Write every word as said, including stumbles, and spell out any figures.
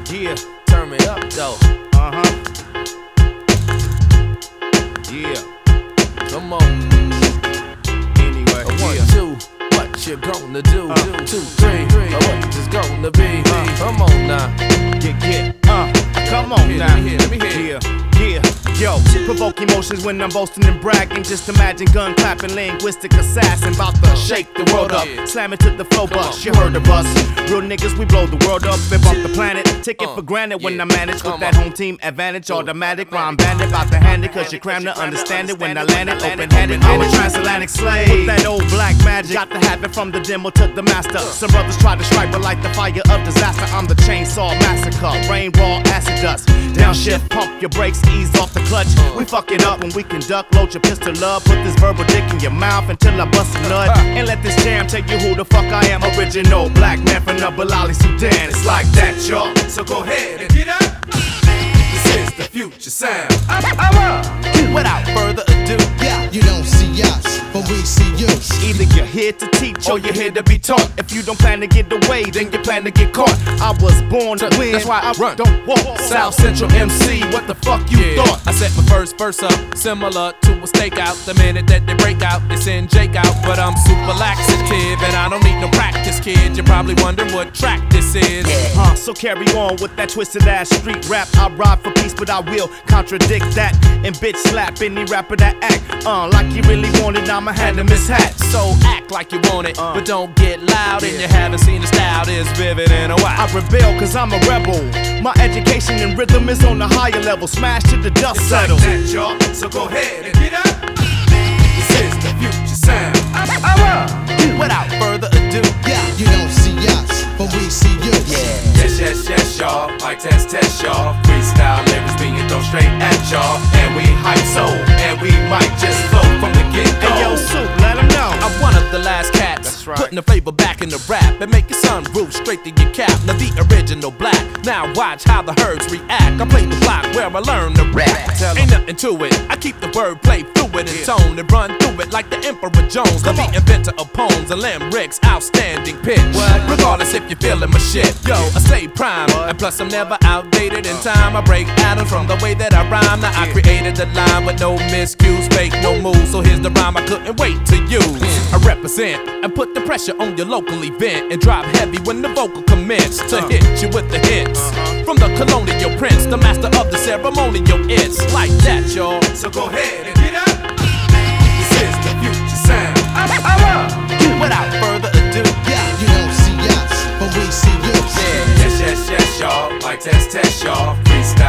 Yeah, turn me up though. Uh-huh. Yeah. Come on. Anyway, uh, one, yeah. two, what you gonna do? Uh, two, three, three, uh, what it's gonna be? Uh, come on now. Get, get, uh, come on here, now. Let me hear, let me hear. Yeah, yeah. Yo, provoke emotions when I'm boasting and bragging. Just imagine gun clapping, linguistic assassin. About to shake the world up, slam it to the flow bus. You heard of us. Real niggas, we blow the world up, flip off the planet. Take it for granted when I manage with that home team advantage. Automatic rhyme bandit, about to hand it, cause you cram to understand it. When I land it, open handed, I'm a transatlantic slave. With that old black magic, got to have it from the demo to the master. Some brothers try to strike, but like the fire of disaster, I'm the chainsaw massacre. Rain, raw, acid dust. Downshift, pump your brakes, ease off the clutch. We fuck it up when we conduct, load your pistol up. Put this verbal dick in your mouth until I bust a nut. And let this jam tell you who the fuck I am. Original black man from the Balali, Sudan. It's like that, y'all. So go ahead and get up. This is the future sound. I'm, I'm up. Without further ado, yeah, you don't see us, but we see you. Either you're here to teach or you're here to be taught. If you don't plan to get away, then you plan to get caught. I was born to win, that's why I run, don't walk. South Central M C, what the fuck you yeah. thought? I set my first verse up, similar to a stakeout. The minute that they break out, they send Jake out. But I'm super laxative and I don't need no practice, kid. You're probably wondering what track this is. Yeah. Uh, so carry on with that twisted ass street rap. I ride for peace, but I will contradict that and bitch slap any rapper that act uh, like you really want it. I'ma hand him his hat. So act like you want it, uh, but don't get loud. Yeah. And you haven't seen the style this vivid in a while. I rebel cause I'm a rebel. My education and rhythm is on a higher level. Smash to the dust it's settle. Like that, y'all. So go ahead and get up. This is the future sound. I'm, I'm up. Without further ado, yeah, you don't see us, but we see you. Yeah. Yes, yes, yes, y'all. Like test, test, y'all. Freestyle lyrics being thrown straight at y'all. And we hype so, and we might just flow from the get-go. Hey, yo, Soup, let them know. I'm one of the last cats. That's right. Putting the flavor back in the rap and make your sunroof straight to your cap. Now the original black. Now watch how the herds react. I play the block where I learn to rap. Ain't nothing to it. I keep the wordplay fluid and tone and run through it like the Emperor Jones. The beat inventor of poems and limericks, outstanding pitch. What? Regardless if you're feeling my shit, yo, I stay prime. What? And plus I'm never outdated in time. I break atoms from the way that I rhyme. Now I created the line with no miscues, fake no moves. So here's the rhyme I couldn't wait to use. I represent and put the pressure on your local event and drop heavy when the vocal commence to hit you with the hits. From the colonial prince, the master of the ceremonial, it's like that, y'all. So go ahead and get up. This is the future sound. I'm, I'm up. Without further ado, yeah, you don't see us, but we see you. Yeah. Yes, yes, yes, y'all. Like test, test, y'all. Freestyle.